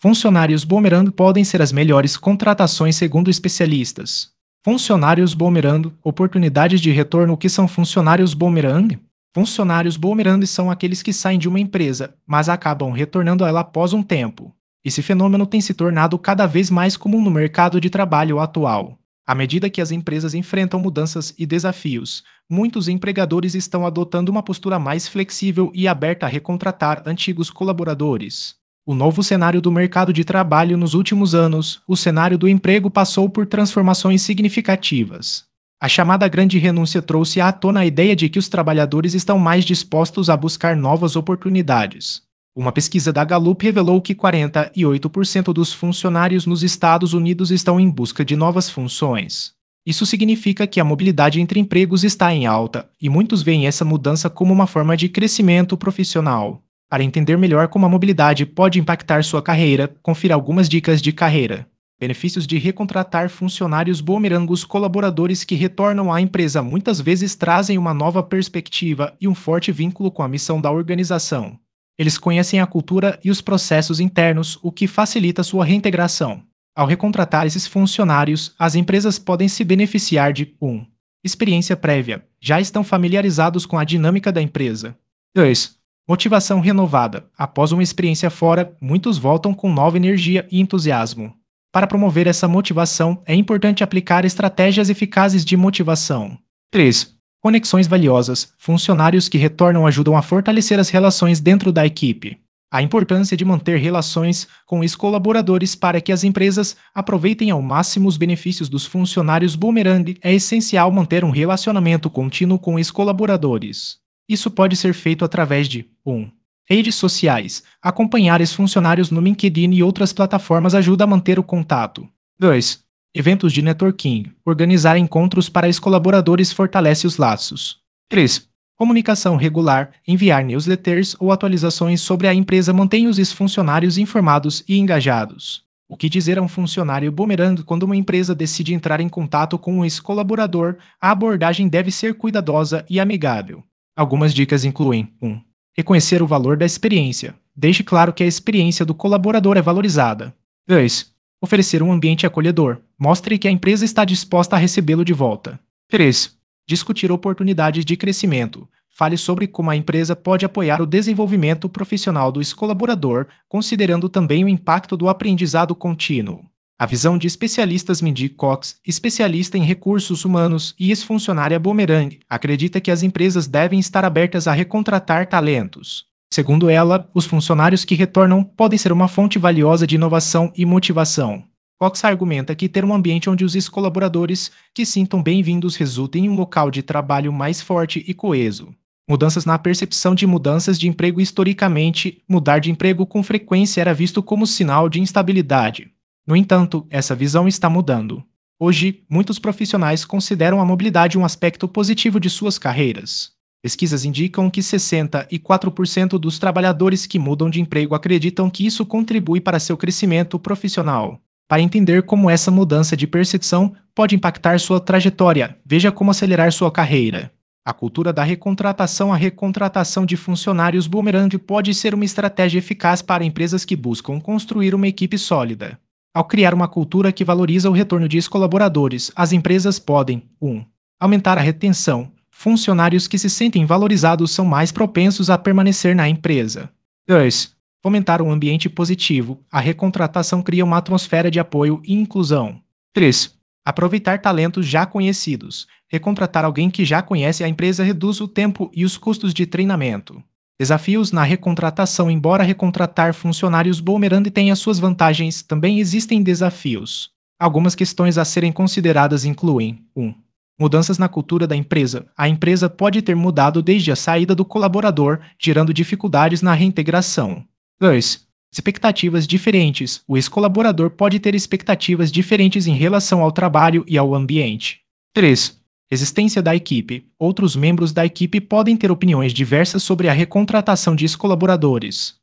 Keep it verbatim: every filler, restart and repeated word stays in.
Funcionários boomerang podem ser as melhores contratações segundo especialistas. Funcionários boomerang, oportunidades de retorno. O que são funcionários boomerang? Funcionários boomerang são aqueles que saem de uma empresa, mas acabam retornando a ela após um tempo. Esse fenômeno tem se tornado cada vez mais comum no mercado de trabalho atual. À medida que as empresas enfrentam mudanças e desafios, muitos empregadores estão adotando uma postura mais flexível e aberta a recontratar antigos colaboradores. O novo cenário do mercado de trabalho nos últimos anos, o cenário do emprego passou por transformações significativas. A chamada grande renúncia trouxe à tona a ideia de que os trabalhadores estão mais dispostos a buscar novas oportunidades. Uma pesquisa da Gallup revelou que quarenta e oito por cento dos funcionários nos Estados Unidos estão em busca de novas funções. Isso significa que a mobilidade entre empregos está em alta, e muitos veem essa mudança como uma forma de crescimento profissional. Para entender melhor como a mobilidade pode impactar sua carreira, confira algumas dicas de carreira. Benefícios de recontratar funcionários boomerang. Os colaboradores que retornam à empresa muitas vezes trazem uma nova perspectiva e um forte vínculo com a missão da organização. Eles conhecem a cultura e os processos internos, o que facilita sua reintegração. Ao recontratar esses funcionários, as empresas podem se beneficiar de um experiência prévia. Já estão familiarizados com a dinâmica da empresa. dois Motivação renovada. Após uma experiência fora, muitos voltam com nova energia e entusiasmo. Para promover essa motivação, é importante aplicar estratégias eficazes de motivação. três Conexões valiosas. Funcionários que retornam ajudam a fortalecer as relações dentro da equipe. A importância de manter relações com os colaboradores para que as empresas aproveitem ao máximo os benefícios dos funcionários boomerang. É essencial manter um relacionamento contínuo com os colaboradores. Isso pode ser feito através de um redes sociais. Acompanhar os funcionários no LinkedIn e outras plataformas ajuda a manter o contato. dois Eventos de networking. Organizar encontros para os colaboradores fortalece os laços. três Comunicação regular. Enviar newsletters ou atualizações sobre a empresa mantém os funcionários informados e engajados. O que dizer a um funcionário boomerang? Quando uma empresa decide entrar em contato com um ex-colaborador, a abordagem deve ser cuidadosa e amigável. Algumas dicas incluem um Reconhecer o valor da experiência. Deixe claro que a experiência do colaborador é valorizada. dois Oferecer um ambiente acolhedor. Mostre que a empresa está disposta a recebê-lo de volta. três Discutir oportunidades de crescimento. Fale sobre como a empresa pode apoiar o desenvolvimento profissional do ex-colaborador, considerando também o impacto do aprendizado contínuo. A visão de especialistas. Mindy Cox, especialista em recursos humanos e ex-funcionária boomerang, acredita que as empresas devem estar abertas a recontratar talentos. Segundo ela, os funcionários que retornam podem ser uma fonte valiosa de inovação e motivação. Cox argumenta que ter um ambiente onde os ex-colaboradores que sintam bem-vindos resulta em um local de trabalho mais forte e coeso. Mudanças na percepção de mudanças de emprego. Historicamente, mudar de emprego com frequência era visto como sinal de instabilidade. No entanto, essa visão está mudando. Hoje, muitos profissionais consideram a mobilidade um aspecto positivo de suas carreiras. Pesquisas indicam que sessenta e quatro por cento dos trabalhadores que mudam de emprego acreditam que isso contribui para seu crescimento profissional. Para entender como essa mudança de percepção pode impactar sua trajetória, veja como acelerar sua carreira. A cultura da recontratação. A recontratação de funcionários boomerang pode ser uma estratégia eficaz para empresas que buscam construir uma equipe sólida. Ao criar uma cultura que valoriza o retorno de ex-colaboradores, as empresas podem um aumentar a retenção. Funcionários que se sentem valorizados são mais propensos a permanecer na empresa. dois Fomentar um ambiente positivo. A recontratação cria uma atmosfera de apoio e inclusão. três Aproveitar talentos já conhecidos. Recontratar alguém que já conhece a empresa reduz o tempo e os custos de treinamento. Desafios na recontratação. Embora recontratar funcionários boomerang tenha suas vantagens, também existem desafios. Algumas questões a serem consideradas incluem um Mudanças na cultura da empresa. A empresa pode ter mudado desde a saída do colaborador, gerando dificuldades na reintegração. dois Expectativas diferentes. O ex-colaborador pode ter expectativas diferentes em relação ao trabalho e ao ambiente. três Resistência da equipe. Outros membros da equipe podem ter opiniões diversas sobre a recontratação de ex-colaboradores.